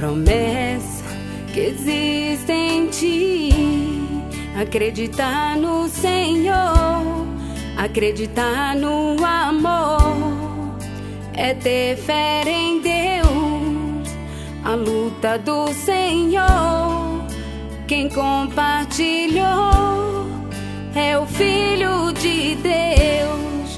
Promessa que existe em ti. Acreditar no Senhor, acreditar no amor, é ter fé em Deus. A luta do Senhor, quem compartilhou é o Filho de Deus.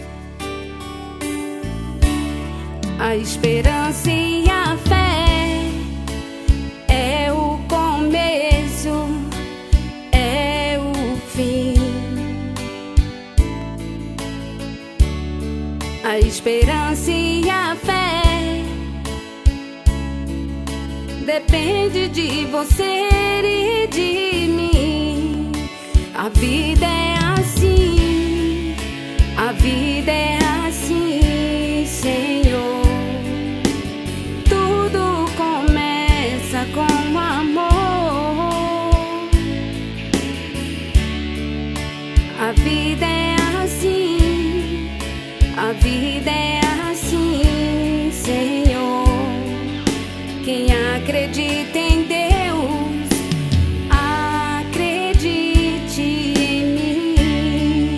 A esperança e a fé é o começo, é o fim. A esperança e a fé depende de você e de mim. A vida é assim, a vida é assim, Senhor. Tudo começa com amor. A vida é assim, a vida é assim, Senhor. Quem acredita em Deus, acredite em mim.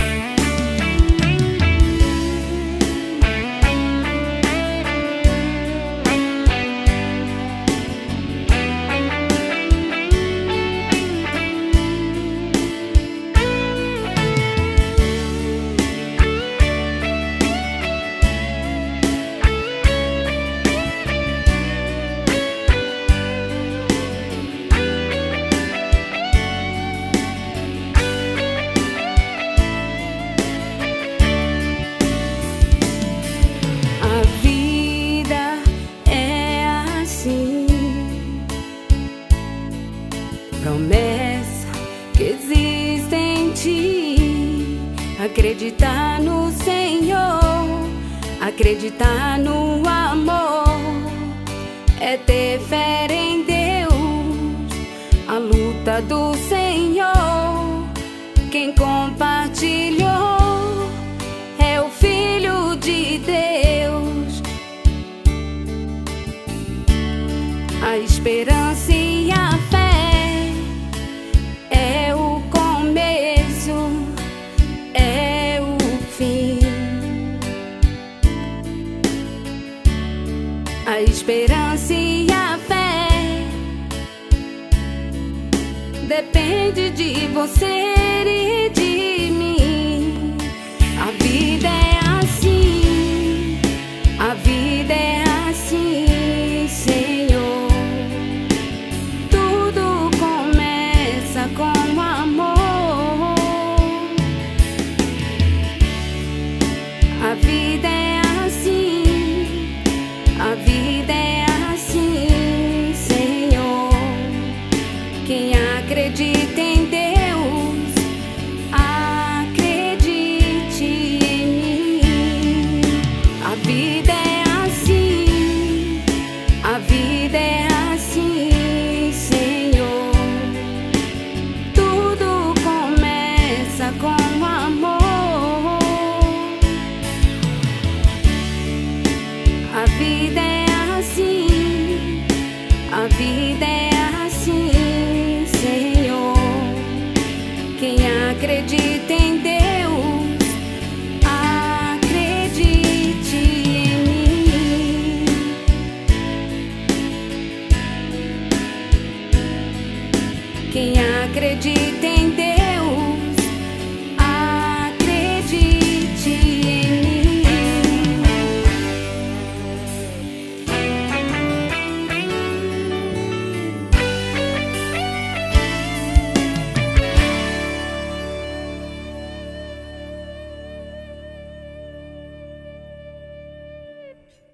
Promessa que existe em ti. Acreditar no Senhor, acreditar no amor, é ter fé em Deus. A luta do Senhor, quem compartilhou é o Filho de Deus. A esperança e a fé é o começo, é o fim. A esperança e a fé depende de você e de mim. A vida é assim, a vida é assim, Senhor. Tudo começa com amor. A vida é assim, a vida é assim, Senhor. Quem acredita em Deus, acredite em mim. A vida é assim, a vida é assim, Senhor. Tudo começa com amor. A vida é assim, a vida é assim, Senhor. Quem acredita em Deus, acredite em mim. Quem acredita em